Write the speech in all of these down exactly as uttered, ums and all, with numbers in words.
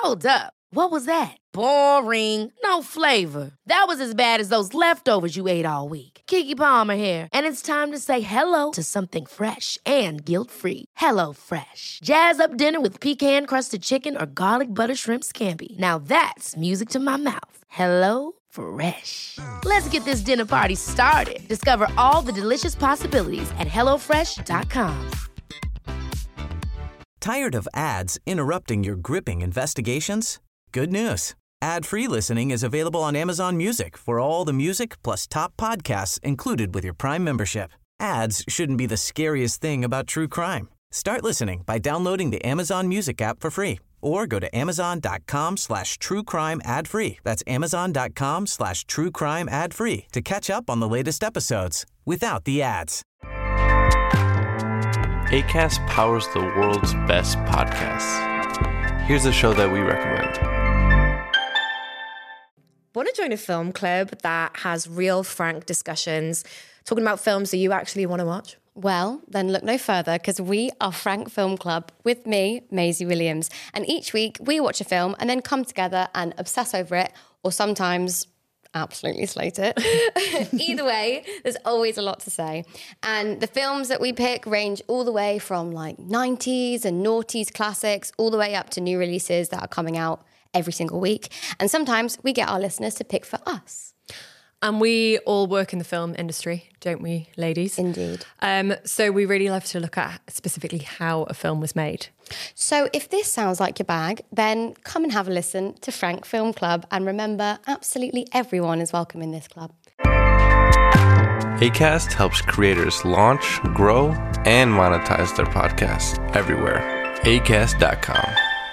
Hold up. What was that? Boring. No flavor. That was as bad as those leftovers you ate all week. Keke Palmer here, and it's time to say hello to something fresh and guilt-free. Hello Fresh. Jazz up dinner with pecan-crusted chicken or garlic butter shrimp scampi. Now that's music to my mouth. Hello Fresh. Let's get this dinner party started. Discover all the delicious possibilities at hello fresh dot com. Tired of ads interrupting your gripping investigations? Good news. Ad-free listening is available on Amazon Music for all the music plus top podcasts included with your Prime membership. Ads shouldn't be the scariest thing about true crime. Start listening by downloading the Amazon Music app for free or go to amazon.com slash true crime ad free. That's amazon.com slash true crime ad free to catch up on the latest episodes without the ads. Acast powers the world's best podcasts. Here's a show that we recommend. Want to join a film club that has real, frank discussions, talking about films that you actually want to watch? Well, then look no further, because we are Frank Film Club with me, Maisie Williams. And each week we watch a film and then come together and obsess over it, or sometimes absolutely slate it. Either way, there's always a lot to say. And the films that we pick range all the way from like nineties and noughties classics, all the way up to new releases that are coming out every single week. And sometimes we get our listeners to pick for us. And we all work in the film industry, don't we, ladies? Indeed. Um, so we really love to look at specifically how a film was made. So if this sounds like your bag, then come and have a listen to Frank Film Club. And remember, absolutely everyone is welcome in this club. Acast helps creators launch, grow, and monetize their podcasts everywhere. acast dot com.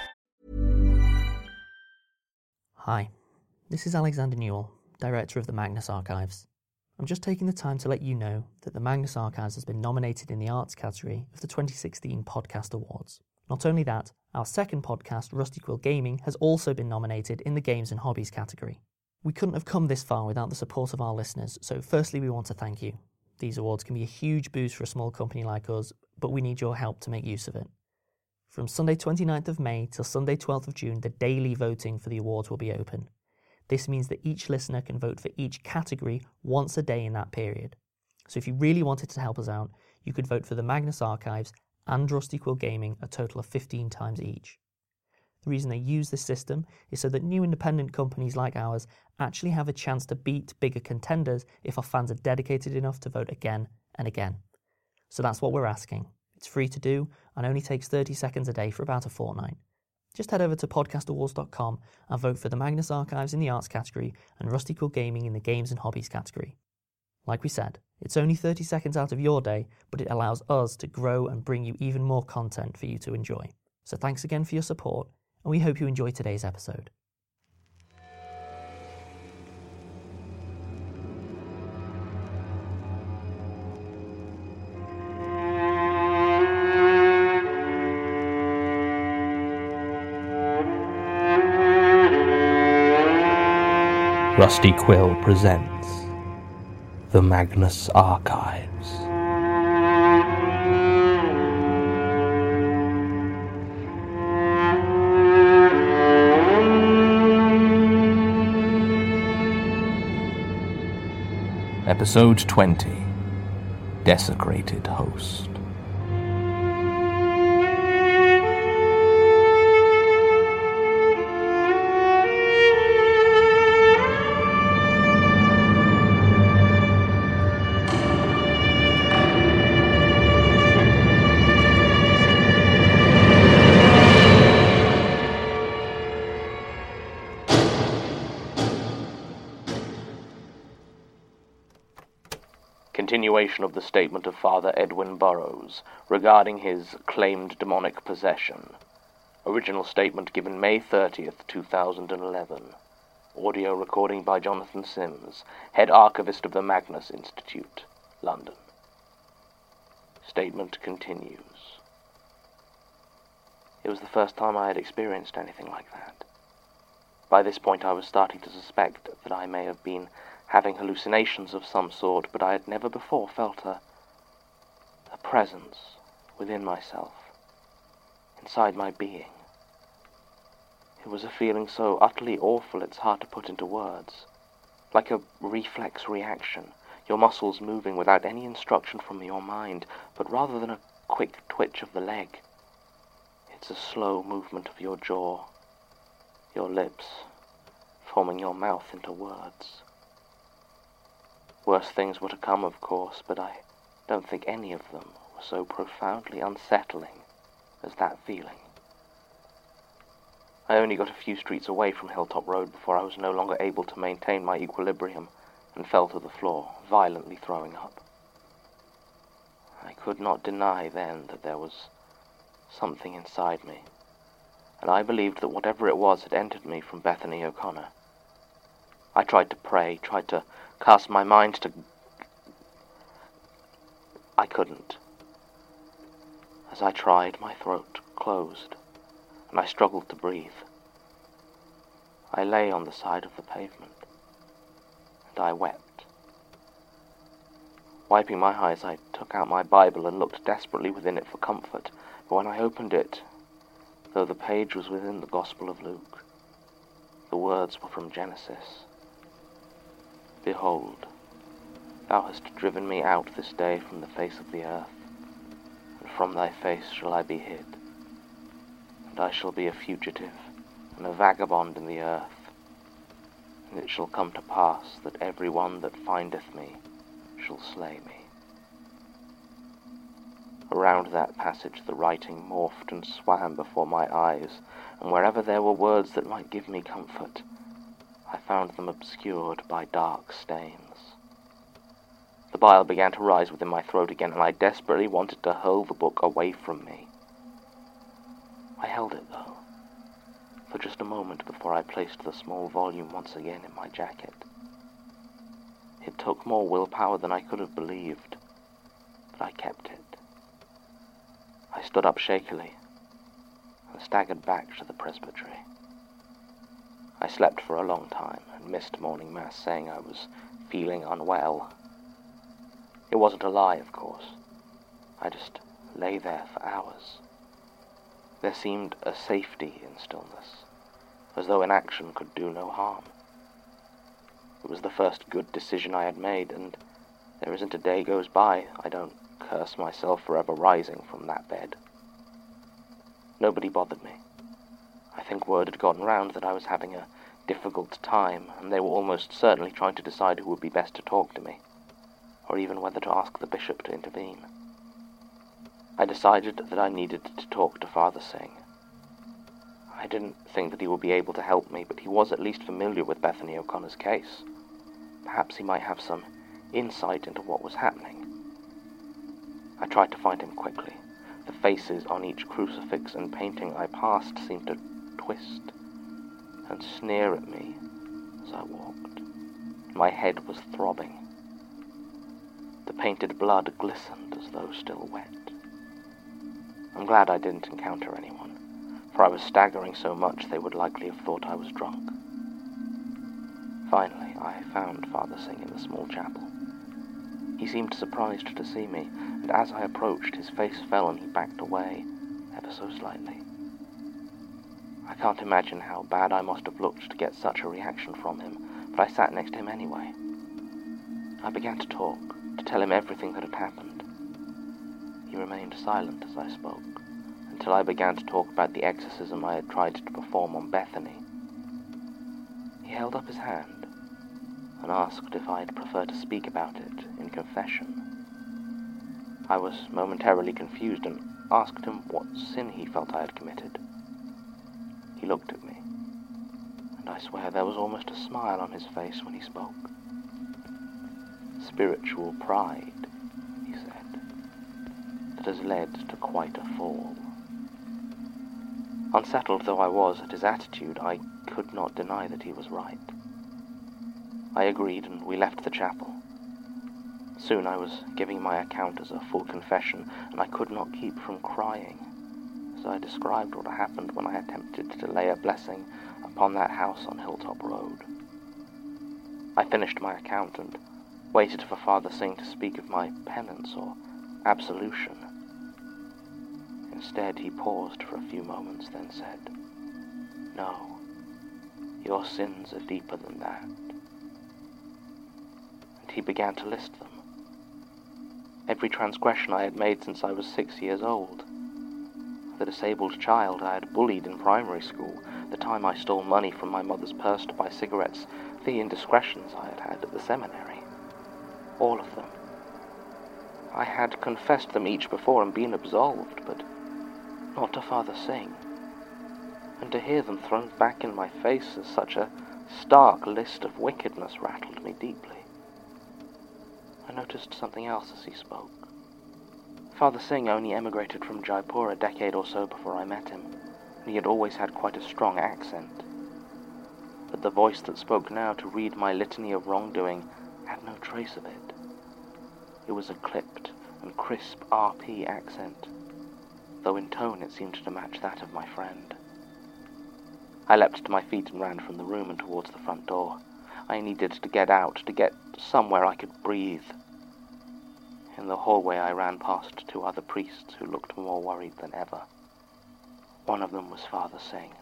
Hi, this is Alexander Newell, Director of the Magnus Archives. I'm just taking the time to let you know that the Magnus Archives has been nominated in the arts category of the twenty sixteen Podcast Awards. Not only that, our second podcast, Rusty Quill Gaming, has also been nominated in the Games and Hobbies category. We couldn't have come this far without the support of our listeners, so firstly we want to thank you. These awards can be a huge boost for a small company like us, but we need your help to make use of it. From Sunday twenty-ninth of May till Sunday twelfth of June, the daily voting for the awards will be open. This means that each listener can vote for each category once a day in that period. So if you really wanted to help us out, you could vote for the Magnus Archives and Rusty Quill Gaming a total of fifteen times each. The reason they use this system is so that new independent companies like ours actually have a chance to beat bigger contenders if our fans are dedicated enough to vote again and again. So that's what we're asking. It's free to do and only takes thirty seconds a day for about a fortnight. Just head over to podcast awards dot com and vote for the Magnus Archives in the arts category and Rusty Quill Gaming in the games and hobbies category. Like we said, it's only thirty seconds out of your day, but it allows us to grow and bring you even more content for you to enjoy. So thanks again for your support, and we hope you enjoy today's episode. Rusty Quill presents The Magnus Archives. Episode twenty, Desecrated Host. Continuation of the statement of Father Edwin Burrows regarding his claimed demonic possession. Original statement given May thirtieth, two thousand eleven. Audio recording by Jonathan Sims, head archivist of the Magnus Institute, London. Statement continues. It was the first time I had experienced anything like that. By this point I was starting to suspect that I may have been having hallucinations of some sort, but I had never before felt a, a presence within myself, inside my being. It It was a feeling so utterly awful it's hard to put into words. Like a reflex reaction, your muscles moving without any instruction from your mind, but rather than a quick twitch of the leg, it's a slow movement of your jaw, your lips, forming your mouth into words. Worse things were to come, of course, but I don't think any of them were so profoundly unsettling as that feeling. I only got a few streets away from Hilltop Road before I was no longer able to maintain my equilibrium and fell to the floor, violently throwing up. I could not deny then that there was something inside me, and I believed that whatever it was had entered me from Bethany O'Connor. I tried to pray, tried to cast my mind to... I couldn't. As I tried, my throat closed, and I struggled to breathe. I lay on the side of the pavement, and I wept. Wiping my eyes, I took out my Bible and looked desperately within it for comfort, but when I opened it, though the page was within the Gospel of Luke, the words were from Genesis. Behold, thou hast driven me out this day from the face of the earth, and from thy face shall I be hid. And I shall be a fugitive and a vagabond in the earth. And it shall come to pass that every one that findeth me shall slay me. Around that passage the writing morphed and swam before my eyes, and wherever there were words that might give me comfort, I found them obscured by dark stains. The bile began to rise within my throat again, and I desperately wanted to hurl the book away from me. I held it, though, for just a moment before I placed the small volume once again in my jacket. It took more willpower than I could have believed, but I kept it. I stood up shakily and staggered back to the presbytery. I slept for a long time and missed morning mass, saying I was feeling unwell. It wasn't a lie, of course. I just lay there for hours. There seemed a safety in stillness, as though inaction could do no harm. It was the first good decision I had made, and there isn't a day goes by I don't curse myself for ever rising from that bed. Nobody bothered me. I think word had gotten round that I was having a difficult time, and they were almost certainly trying to decide who would be best to talk to me, or even whether to ask the bishop to intervene. I decided that I needed to talk to Father Singh. I didn't think that he would be able to help me, but he was at least familiar with Bethany O'Connor's case. Perhaps he might have some insight into what was happening. I tried to find him quickly. The faces on each crucifix and painting I passed seemed to twist and sneer at me as I walked. My head was throbbing. The painted blood glistened as though still wet. I'm glad I didn't encounter anyone, for I was staggering so much they would likely have thought I was drunk. Finally, I found Father Singh in the small chapel. He seemed surprised to see me, and as I approached, his face fell and he backed away, ever so slightly. I can't imagine how bad I must have looked to get such a reaction from him, but I sat next to him anyway. I began to talk, to tell him everything that had happened. He remained silent as I spoke, until I began to talk about the exorcism I had tried to perform on Bethany. He held up his hand and asked if I'd prefer to speak about it in confession. I was momentarily confused and asked him what sin he felt I had committed. He looked at me, and I swear there was almost a smile on his face when he spoke. Spiritual pride, he said, that has led to quite a fall. Unsettled though I was at his attitude, I could not deny that he was right. I agreed, and we left the chapel. Soon I was giving my account as a full confession, and I could not keep from crying as I described what happened when I attempted to lay a blessing upon that house on Hilltop Road. I finished my account and waited for Father Singh to speak of my penance or absolution. Instead, he paused for a few moments, then said, "No, Your sins are deeper than that. And he began to list them. Every transgression I had made since I was six years old. The disabled child I had bullied in primary school, the time I stole money from my mother's purse to buy cigarettes, the indiscretions I had had at the seminary. All of them. I had confessed them each before and been absolved, but not to Father Singh. And to hear them thrown back in my face as such a stark list of wickedness rattled me deeply. I noticed something else as he spoke. Father Singh only emigrated from Jaipur a decade or so before I met him, and he had always had quite a strong accent. But the voice that spoke now to read my litany of wrongdoing had no trace of it. It was a clipped and crisp R P accent, though in tone it seemed to match that of my friend. I leapt to my feet and ran from the room and towards the front door. I needed to get out, to get somewhere I could breathe. In the hallway I ran past two other priests who looked more worried than ever. One of them was Father Singh.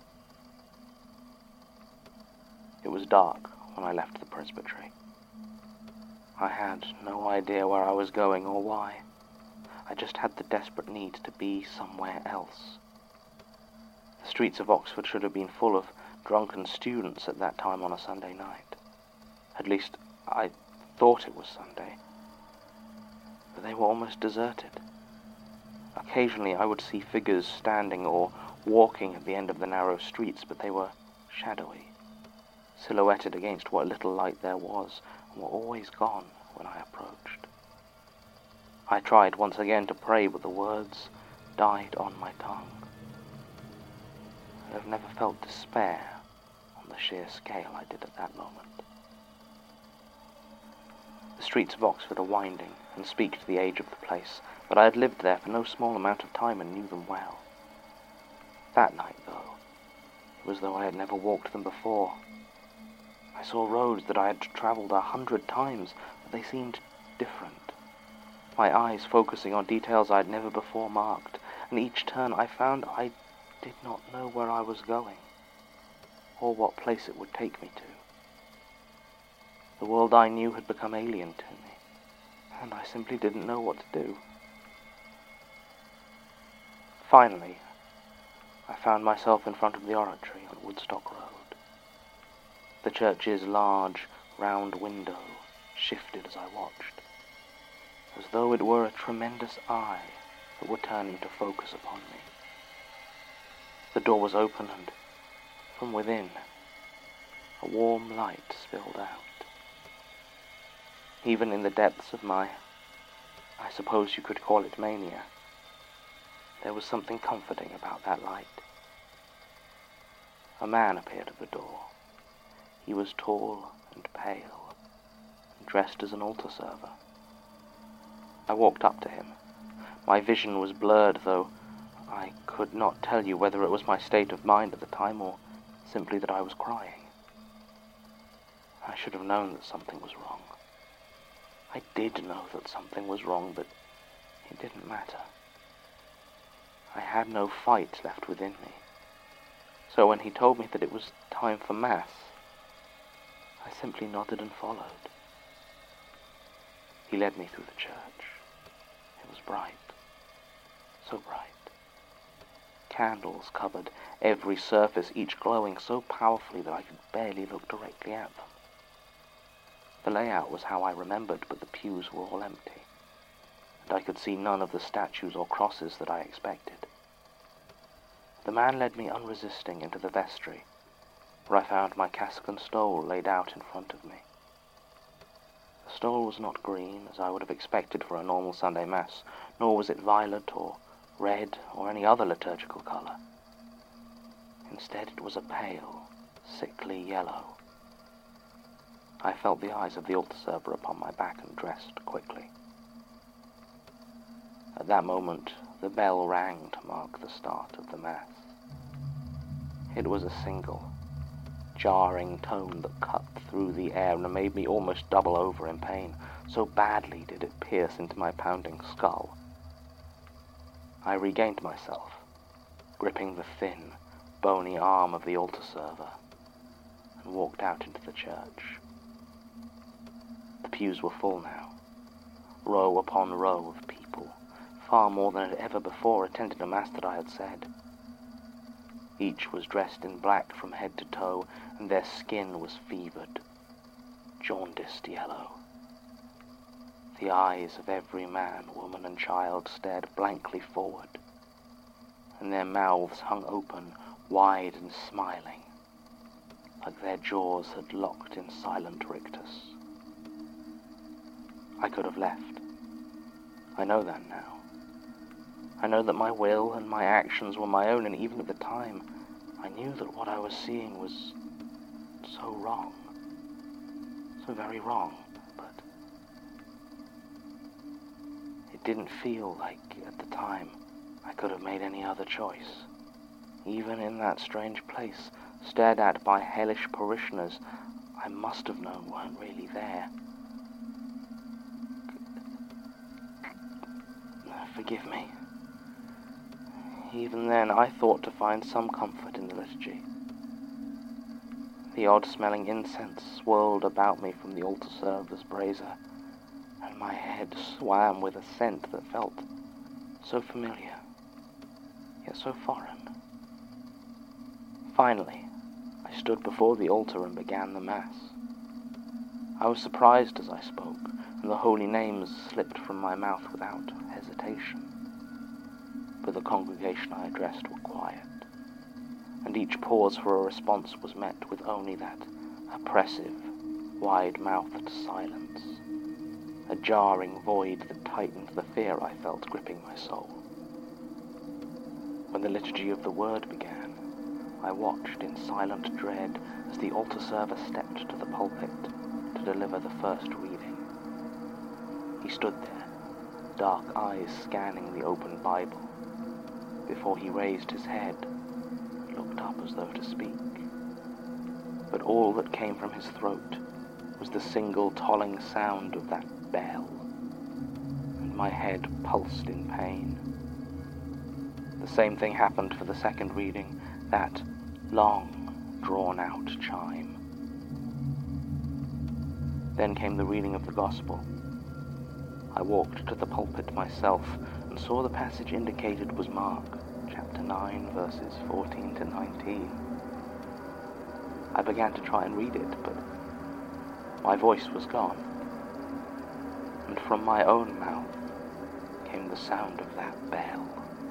It was dark when I left the presbytery. I had no idea where I was going or why. I just had the desperate need to be somewhere else. The streets of Oxford should have been full of drunken students at that time on a Sunday night. At least, I thought it was Sunday. But they were almost deserted. Occasionally I would see figures standing or walking at the end of the narrow streets, but they were shadowy, silhouetted against what little light there was, and were always gone when I approached. I tried once again to pray, but the words died on my tongue. I have never felt despair on the sheer scale I did at that moment. The streets of Oxford are winding and speak to the age of the place, but I had lived there for no small amount of time and knew them well. That night, though, it was as though I had never walked them before. I saw roads that I had travelled a hundred times, but they seemed different. My eyes focusing on details I had never before marked, and each turn I found I did not know where I was going, or what place it would take me to. The world I knew had become alien to me, and I simply didn't know what to do. Finally, I found myself in front of the oratory on Woodstock Road. The church's large, round window shifted as I watched, as though it were a tremendous eye that were turning to focus upon me. The door was open, and from within, a warm light spilled out. Even in the depths of my, I suppose you could call it mania, there was something comforting about that light. A man appeared at the door. He was tall and pale, and dressed as an altar server. I walked up to him. My vision was blurred, though I could not tell you whether it was my state of mind at the time or simply that I was crying. I should have known that something was wrong. I did know that something was wrong, but it didn't matter. I had no fight left within me. So when he told me that it was time for Mass, I simply nodded and followed. He led me through the church. It was bright, so bright. Candles covered every surface, each glowing so powerfully that I could barely look directly at them. The layout was how I remembered, but the pews were all empty, and I could see none of the statues or crosses that I expected. The man led me unresisting into the vestry, where I found my cassock and stole laid out in front of me. The stole was not green, as I would have expected for a normal Sunday Mass, nor was it violet or red or any other liturgical colour. Instead, it was a pale, sickly yellow. I felt the eyes of the altar server upon my back and dressed quickly. At that moment, the bell rang to mark the start of the Mass. It was a single, jarring tone that cut through the air and made me almost double over in pain. So badly did it pierce into my pounding skull. I regained myself, gripping the thin, bony arm of the altar server. and walked out into the church. The pews were full now, row upon row of people, far more than had ever before attended a mass that I had said. Each was dressed in black from head to toe, and their skin was fevered, jaundiced yellow. The eyes of every man, woman, and child stared blankly forward, and their mouths hung open, wide and smiling, like their jaws had locked in silent rictus. I could have left. I know that now. I know that my will and my actions were my own, and even at the time, I knew that what I was seeing was so wrong, so very wrong, but it didn't feel like, at the time, I could have made any other choice. Even in that strange place, stared at by hellish parishioners I must have known weren't really there. Forgive me. Even then, I thought to find some comfort in the liturgy. The odd-smelling incense swirled about me from the altar-server's brazier, and my head swam with a scent that felt so familiar, yet so foreign. Finally, I stood before the altar and began the Mass. I was surprised as I spoke, and the holy names slipped from my mouth without hesitation. But the congregation I addressed were quiet, and each pause for a response was met with only that oppressive, wide-mouthed silence, a jarring void that tightened the fear I felt gripping my soul. When the liturgy of the Word began, I watched in silent dread as the altar server stepped to the pulpit to deliver the first reading. He stood there, dark eyes scanning the open Bible, before he raised his head and looked up as though to speak. But all that came from his throat was the single tolling sound of that bell, and my head pulsed in pain. The same thing happened for the second reading, that long, drawn-out chime. Then came the reading of the Gospel. I walked to the pulpit myself and saw the passage indicated was Mark, chapter nine, verses fourteen to nineteen. I began to try and read it, but my voice was gone, and from my own mouth came the sound of that bell.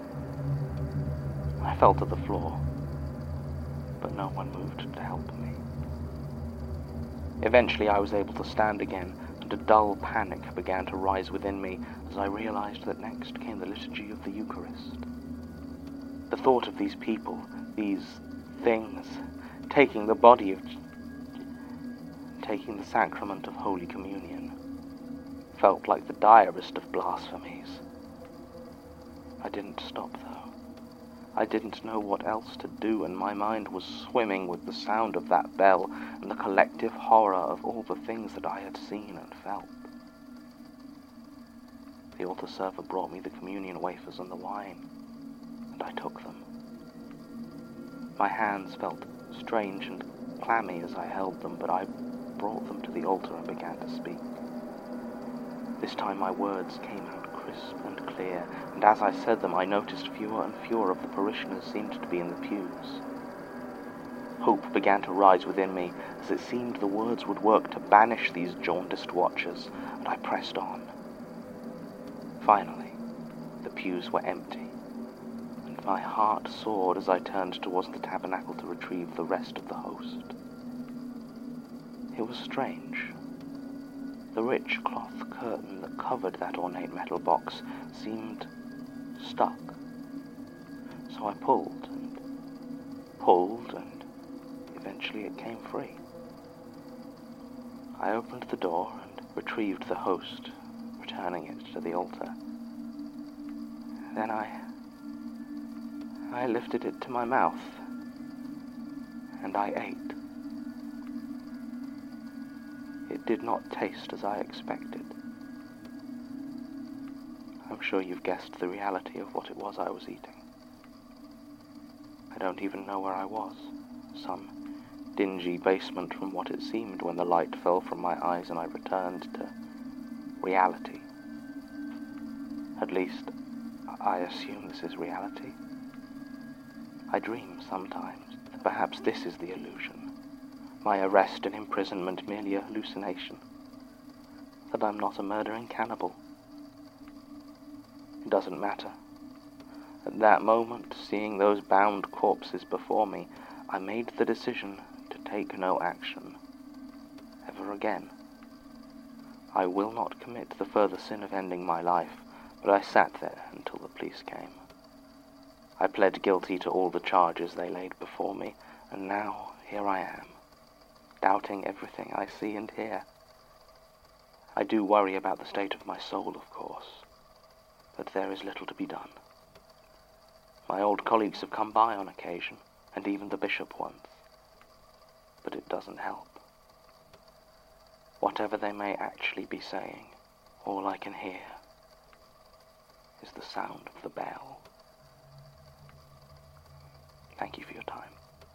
I fell to the floor, but no one moved to help me. Eventually I was able to stand again, and a dull panic began to rise within me as I realized that next came the liturgy of the Eucharist. The thought of these people, these things, taking the body of... taking the sacrament of Holy Communion, felt like the direst of blasphemies. I didn't stop, though. I didn't know what else to do, and my mind was swimming with the sound of that bell and the collective horror of all the things that I had seen and felt. The altar server brought me the communion wafers and the wine, and I took them. My hands felt strange and clammy as I held them, but I brought them to the altar and began to speak. This time my words came out crisp and clear, and as I said them I noticed fewer and fewer of the parishioners seemed to be in the pews. Hope began to rise within me, as it seemed the words would work to banish these jaundiced watchers, and I pressed on. Finally, the pews were empty, and my heart soared as I turned towards the tabernacle to retrieve the rest of the host. It was strange. The rich cloth curtain that covered that ornate metal box seemed stuck. So I pulled and pulled, and eventually it came free. I opened the door and retrieved the host, returning it to the altar. Then I... I lifted it to my mouth, and I ate. It did not taste as I expected. I'm sure you've guessed the reality of what it was I was eating. I don't even know where I was. Some dingy basement from what it seemed when the light fell from my eyes and I returned to reality. At least, I assume this is reality. I dream sometimes. Perhaps this is the illusion. My arrest and imprisonment merely a hallucination. That I'm not a murdering cannibal. It doesn't matter. At that moment, seeing those bound corpses before me, I made the decision to take no action. Ever again. I will not commit the further sin of ending my life, but I sat there until the police came. I pled guilty to all the charges they laid before me, and now here I am, doubting everything I see and hear. I do worry about the state of my soul, of course, but there is little to be done. My old colleagues have come by on occasion, and even the bishop once, but it doesn't help. Whatever they may actually be saying, all I can hear is the sound of the bell. Thank you for your time.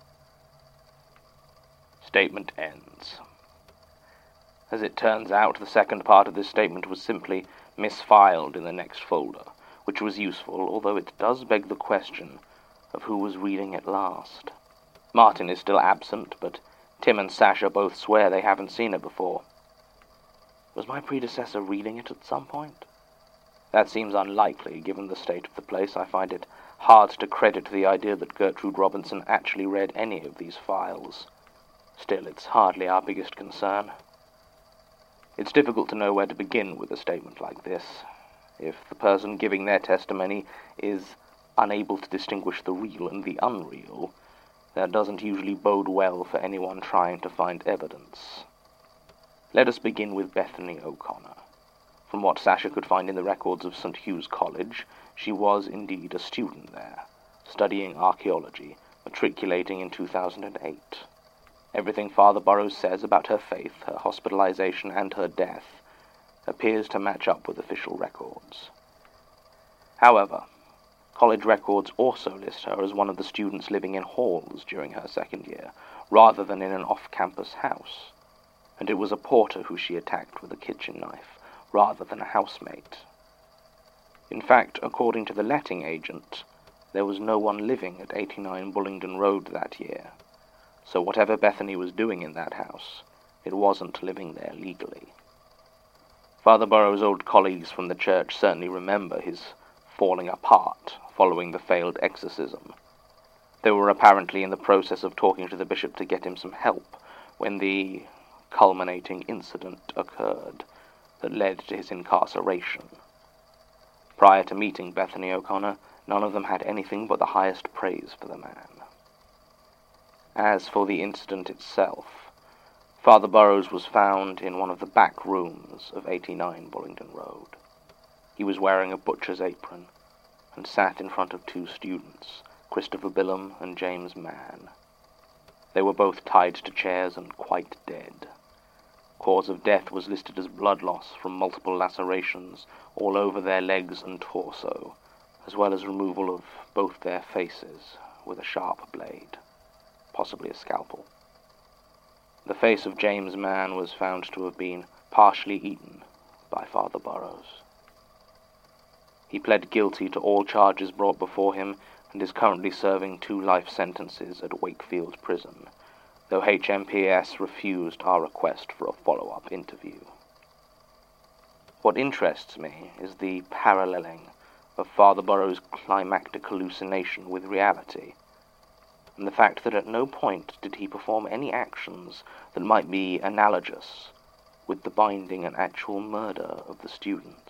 Statement ends. As it turns out, the second part of this statement was simply misfiled in the next folder, which was useful, although it does beg the question of who was reading it last. Martin is still absent, but Tim and Sasha both swear they haven't seen it before. Was my predecessor reading it at some point? That seems unlikely, given the state of the place. I find it hard to credit the idea that Gertrude Robinson actually read any of these files. Still, it's hardly our biggest concern. It's difficult to know where to begin with a statement like this. If the person giving their testimony is unable to distinguish the real and the unreal, that doesn't usually bode well for anyone trying to find evidence. Let us begin with Bethany O'Connor. From what Sasha could find in the records of Saint Hugh's College, she was indeed a student there, studying archaeology, matriculating in two thousand eight. Everything Father Burrows says about her faith, her hospitalization, and her death appears to match up with official records. However, college records also list her as one of the students living in halls during her second year, rather than in an off-campus house, and it was a porter who she attacked with a kitchen knife, rather than a housemate. In fact, according to the letting agent, there was no one living at eighty-nine Bullingdon Road that year, so whatever Bethany was doing in that house, it wasn't living there legally. Father Burrows' old colleagues from the church certainly remember his falling apart following the failed exorcism. They were apparently in the process of talking to the bishop to get him some help when the culminating incident occurred that led to his incarceration. Prior to meeting Bethany O'Connor, none of them had anything but the highest praise for the man. As for the incident itself, Father Burrows was found in one of the back rooms of eighty-nine Bullingdon Road. He was wearing a butcher's apron and sat in front of two students, Christopher Billam and James Mann. They were both tied to chairs and quite dead. Cause of death was listed as blood loss from multiple lacerations all over their legs and torso, as well as removal of both their faces with a sharp blade, possibly a scalpel. The face of James Mann was found to have been partially eaten by Father Burrows. He pled guilty to all charges brought before him and is currently serving two life sentences at Wakefield Prison, though H M P S refused our request for a follow-up interview. What interests me is the paralleling of Father Burrows' climactic hallucination with reality, and the fact that at no point did he perform any actions that might be analogous with the binding and actual murder of the students.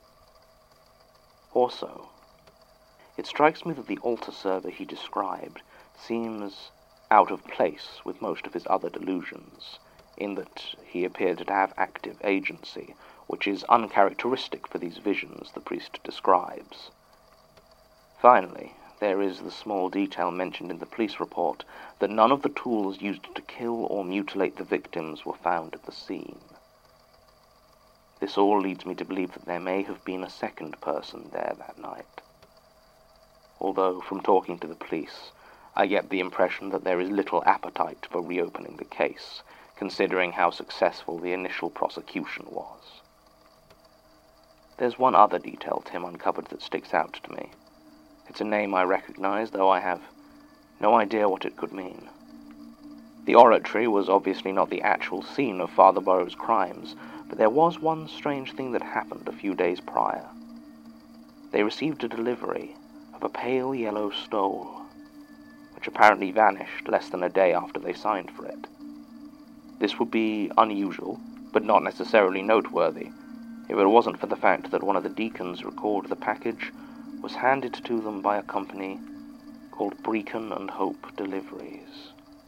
Also, it strikes me that the altar server he described seems out of place with most of his other delusions, in that he appeared to have active agency, which is uncharacteristic for these visions the priest describes. Finally, there is the small detail mentioned in the police report that none of the tools used to kill or mutilate the victims were found at the scene. This all leads me to believe that there may have been a second person there that night. Although, from talking to the police, I get the impression that there is little appetite for reopening the case, considering how successful the initial prosecution was. There's one other detail Tim uncovered that sticks out to me. It's a name I recognize, though I have no idea what it could mean. The oratory was obviously not the actual scene of Father Burroughs' crimes, but there was one strange thing that happened a few days prior. They received a delivery of a pale yellow stole, which apparently vanished less than a day after they signed for it. This would be unusual, but not necessarily noteworthy, if it wasn't for the fact that one of the deacons recalled the package was handed to them by a company called Brecon and Hope Deliveries.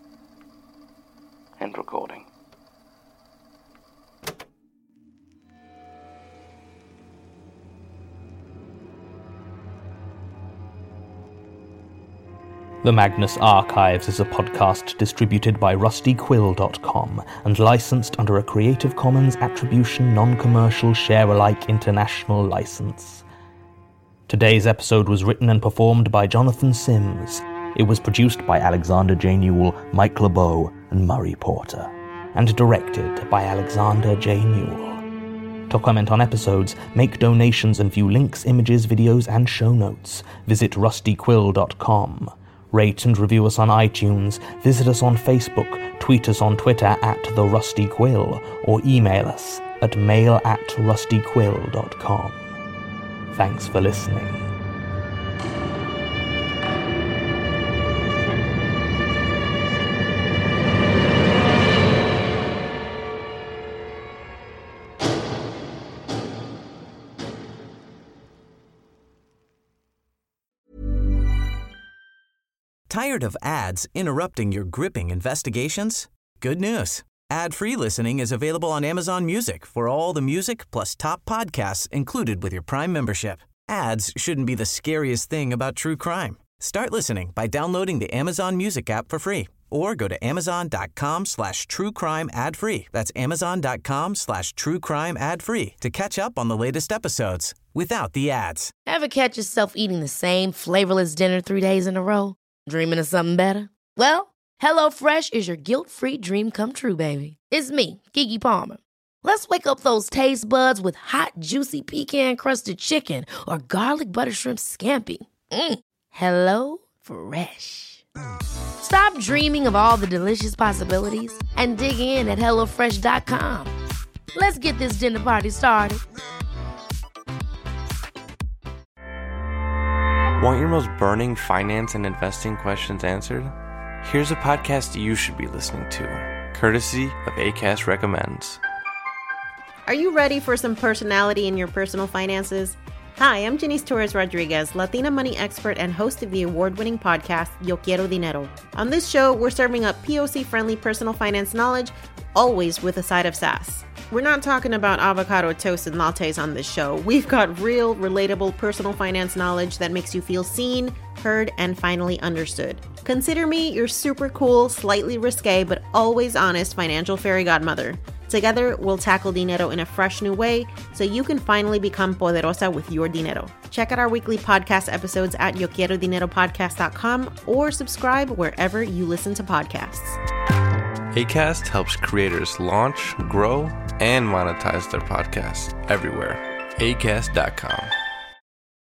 End recording. The Magnus Archives is a podcast distributed by rusty quill dot com and licensed under a Creative Commons Attribution Non-Commercial Share-alike International License. Today's episode was written and performed by Jonathan Sims. It was produced by Alexander J. Newell, Mike LeBeau, and Murray Porter, and directed by Alexander J. Newell. To comment on episodes, make donations, and view links, images, videos, and show notes, visit rusty quill dot com. Rate and review us on iTunes, visit us on Facebook, tweet us on Twitter at The Rusty Quill, or email us at mail at rusty quill dot com. Thanks for listening. Tired of ads interrupting your gripping investigations? Good news. Ad-free listening is available on Amazon Music for all the music plus top podcasts included with your Prime membership. Ads shouldn't be the scariest thing about true crime. Start listening by downloading the Amazon Music app for free or go to amazon.com slash true crime ad free. That's amazon.com slash true crime ad free to catch up on the latest episodes without the ads. Ever catch yourself eating the same flavorless dinner three days in a row? Dreaming of something better? Well, HelloFresh is your guilt-free dream come true, baby. It's me, Keke Palmer. Let's wake up those taste buds with hot, juicy pecan-crusted chicken or garlic butter shrimp scampi. Mm. Hello Fresh. Stop dreaming of all the delicious possibilities and dig in at hello fresh dot com. Let's get this dinner party started. Want your most burning finance and investing questions answered? Here's a podcast you should be listening to, courtesy of Acast Recommends. Are you ready for some personality in your personal finances? Hi, I'm Janice Torres Rodriguez, Latina money expert and host of the award-winning podcast, Yo Quiero Dinero. On this show, we're serving up P O C-friendly personal finance knowledge, always with a side of sass. We're not talking about avocado toast and lattes on this show. We've got real, relatable personal finance knowledge that makes you feel seen, heard, and finally understood. Consider me your super cool, slightly risque, but always honest financial fairy godmother. Together, we'll tackle dinero in a fresh new way so you can finally become poderosa with your dinero. Check out our weekly podcast episodes at yo quiero dinero podcast dot com or subscribe wherever you listen to podcasts. Acast helps creators launch, grow, and monetize their podcasts everywhere. acast dot com.